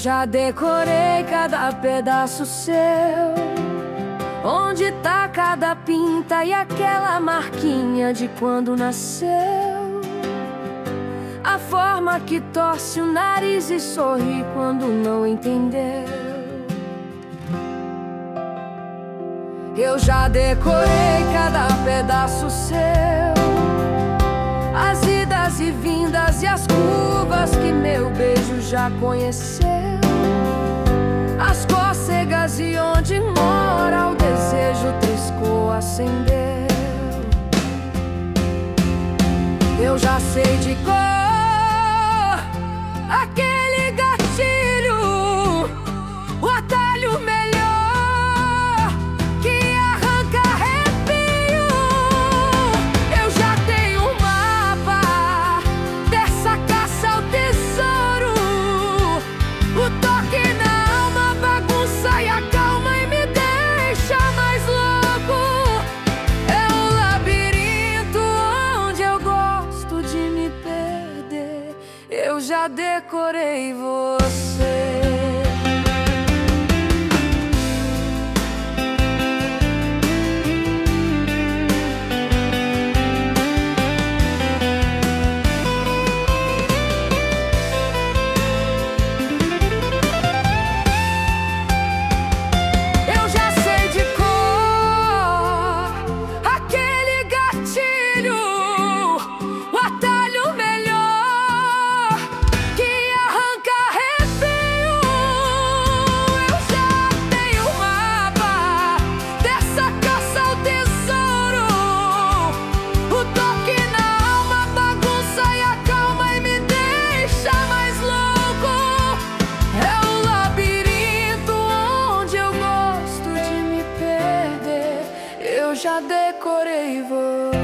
já decorei cada pedaço seu, onde tá cada pinta e aquela marquinha de quando nasceu, a forma que torce o nariz e sorri quando não entendeu. Eu já decorei cada pedaço seu, as idas e vindas e as curvas que meu beijo já conheceu, as cócegas e onde mora o desejo triscou, acendeu. Eu já sei de cor aquele gatilho, o atalho melhor que arranca arrepio. Eu já tenho um mapa dessa caça ao tesouro, o toque na alma bagunça e acalma e me deixa mais louco. É um labirinto onde eu gosto de me perder. Eu já decorei você. Já decorei você.